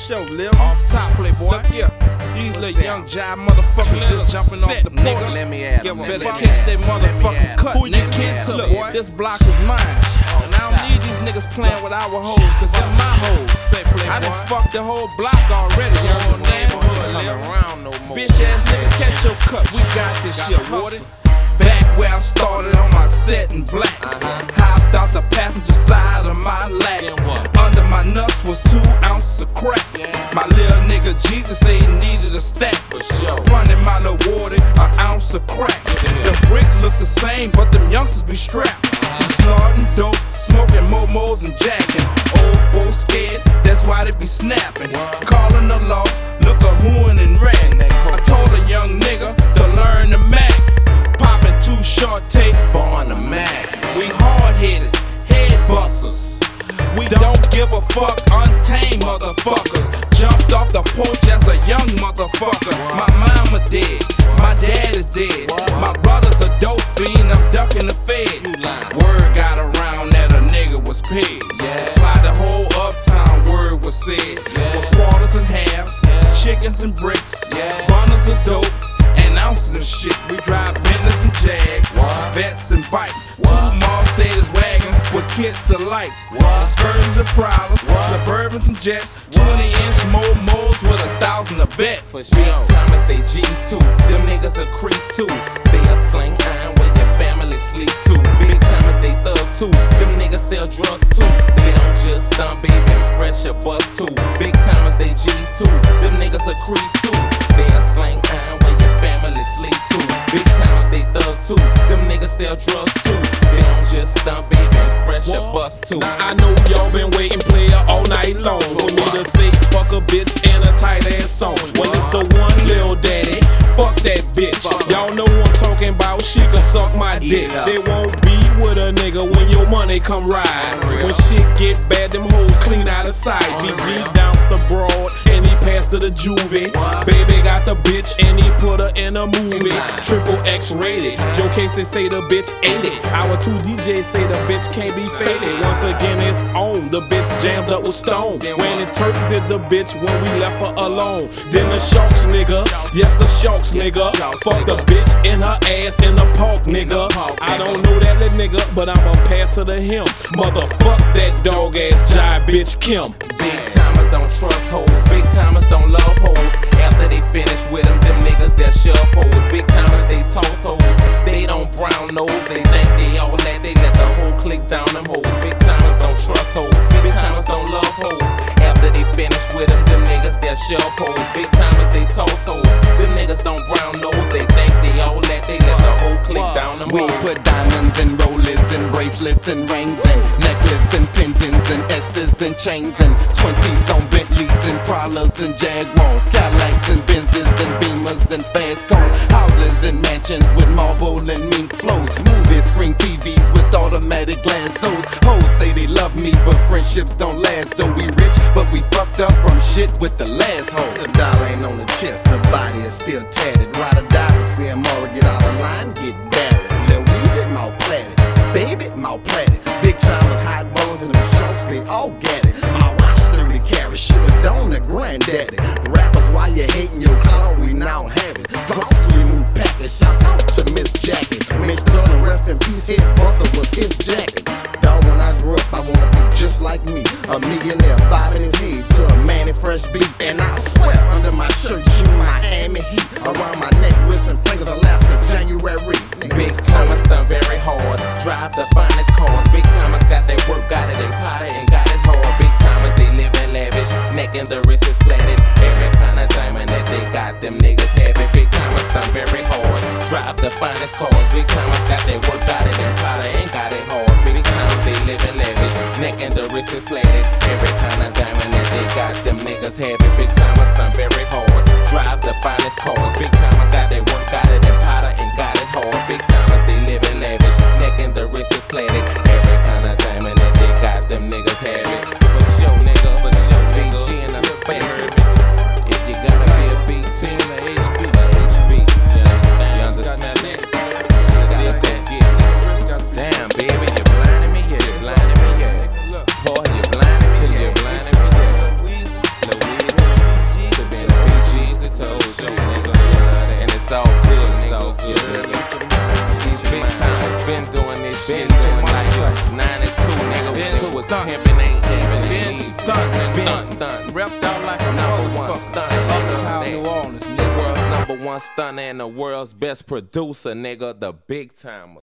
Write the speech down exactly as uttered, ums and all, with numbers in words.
sure, Lil. Off top, playboy. Look here. These little young jive motherfuckers just jumping off the porch. Let me add Give a them. better Let me catch add they them. motherfucking cut. Who you can't tell, boy? This block is mine. And I don't need these niggas playing with our hoes, cause they're my hoes. Say, playboy. I done fucked the whole block already. You understand? Around no more. Bitch ass nigga, catch your cut. We got this shit, Woody. Back where I started on my set in black. Uh-huh. Hopped out the passenger side of my lack. Under my nuts was two ounces of crack. Yeah. My little nigga Jesus say he needed a stack. For sure. Frontin' my little Woody, an ounce of crack. Yeah. The bricks look the same, but them youngsters be strapped. Uh-huh. Snorting dope, smoking momos and jacking. Old folks scared, that's why they be snapping. Wow. Calling the law, look a hooin' and ran. I told a young nigga to learn the Mac. Poppin' two short tape, Born the Mac. we hard-headed, head busters. We don't give a fuck, untamed motherfuckers. Jumped off the porch as a young motherfucker. My mama dead, my dad is dead. My brother's a dope fiend, I'm ducking the fed. Word got around that a nigga was paid. Supply the whole uptown, word was said. With quarters and halves, chickens and bricks, bundles of dope, and ounces and shit. We drive Bentleys and Jags, Vets and bikes, two Mercedes wagons with kits of lights, Excursions and Prowlers, Suburbans and Jets, twenty inch Momos with a thousand a bet. For sure. Big timers, they G's too. Them niggas a creep too. They a sling iron where your family sleep too. Big timers, they thug too. Them niggas sell drugs too. They don't just dump, baby, fresh or bust too. Big timers, they G's too. Them niggas a creep too. They a sling iron where your family sleep too. Big timers, they thug too. Them niggas sell drugs too. They don't just stump, baby, fresh or bust too. I know y'all been waiting, player, all night long for me to say fuck a bitch and a tight ass song. Well, it's the one Lil Daddy. Fuck that bitch. Y'all know who I'm talking about. She can suck my dick. They won't be with a nigga when your money come ride. When shit get bad, them hoes clean out of sight. B G down the broad and he passed to the juvie. Baby got the bitch and he put her in a movie. Triple X rated. Joe Casey say the bitch ate it. Our two D Js say the bitch can't be faded. Once again it's on. The bitch jammed up with Stone. When it Turk did the bitch when we left her alone. Then the Sharks nigga. Yes, the Sharks nigga. Fuck the bitch in her ass in the park nigga. I don't know that little nigga, but I'ma pass her to him. Motherfuck that dog ass jive bitch Kim. Big timers don't trust hoes. Big timers don't love hoes. After they finish with them, them niggas that shove hoes. Big timers they toss hoes. They don't brown nose. They think they all that. They let the whole click down them hoes. Big timers don't trust hoes. Big timers don't love hoes. After they finish with them, them niggas that shove hoes. Big timers they toss hoes. Them niggas don't brown nose. They think they all that. They let the whole click down them We hoes. put diamonds and rollers and bracelets and rings and necklaces and pendants and S's and chains and twenties on Bentleys and Prowlers and Jaguars, Cadillacs and Benzes and Beamers and fast cars, houses and mansions with marble and mink flows, movie screen T Vs with automatic glass doors. Hoes say they love me, but friendships don't last. Though we rich, but we fucked up from shit with the last hoe. The dollar ain't on the chest, the body is still tatted. Ride or die for C M R, get out of line, get buried. Lil Weezy, mouth platted, baby, mouth platted. Big timers, hot bones, and them shorts, they all get it. My watch thirty carats, should've done the granddaddy. Rappers, why you hating your clout, we now have it. Drop three new packets, shouts out to Miss Jackie. Miss Sterling, rest in peace, head buster was his jacket. Dog, when I grew up, I wanna be just like me. A millionaire bobbing his head to a Manny Fresh beat. And I swear under my shirt, you Miami heat. Around my neck, wrist and fingers, Alaska, January. Big timers done very hard. Drive the finest cars. Big timers got their work, got it in potted and got it hard. Big timers, they live in lavish. Neck and the wrist is platted. Every kind of diamond that they got, them niggas have it. Big timers done very hard. Drive the finest cars. Big timers got their work, got it in potted and got it hard. Big timers, they live in lavish. Neck and the wrist is platted. Every kind of diamond that they got, them niggas have it. Big timers done very hard. Drive the finest cars. Big timers got their work, got it in potted and got it hard. Big timers, they live in lavish. Neck and the wrist is platted. Every kind of diamond that they got, them niggas have it. For sure, nigga, for sure, B G and the family. If you gotta be a big team, the H B, the H B. You understand? You understand that? You understand that? Damn, baby, you blinding me, yeah, you blinding me, yeah. Boy, you blinding me, yeah, you blinding me, yeah. Louise. It's all good, nigga. These big timers been doing this shit since like ninety-two, nigga. Been was pimpin', ain't having Been stuntin', been stuntin'. Repped out like a Number one motherfucker. stunner, Uptown nigga. New Orleans, The nigga. world's number one stunner and the world's best producer, nigga. The big timer.